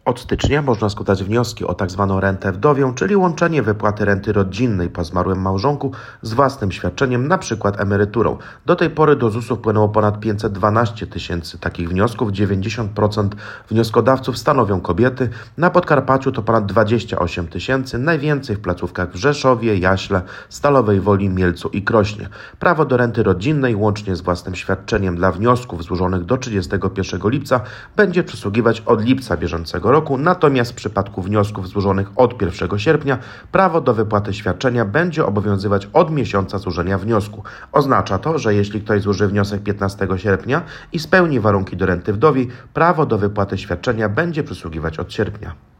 Od stycznia można składać wnioski o tzw. rentę wdowią, czyli łączenie wypłaty renty rodzinnej po zmarłym małżonku z własnym świadczeniem, np. emeryturą. Do tej pory do ZUS-u wpłynęło ponad 512 tysięcy takich wniosków. 90% wnioskodawców stanowią kobiety. Na Podkarpaciu to ponad 28 tysięcy, najwięcej w placówkach w Rzeszowie, Jaśle, Stalowej Woli, Mielcu i Krośnie. Prawo do renty rodzinnej łącznie z własnym świadczeniem dla wniosków złożonych do 31 lipca będzie przysługiwać od lipca bieżącego roku, natomiast w przypadku wniosków złożonych od 1 sierpnia prawo do wypłaty świadczenia będzie obowiązywać od miesiąca złożenia wniosku. Oznacza to, że jeśli ktoś złoży wniosek 15 sierpnia i spełni warunki do renty wdowiej, prawo do wypłaty świadczenia będzie przysługiwać od sierpnia.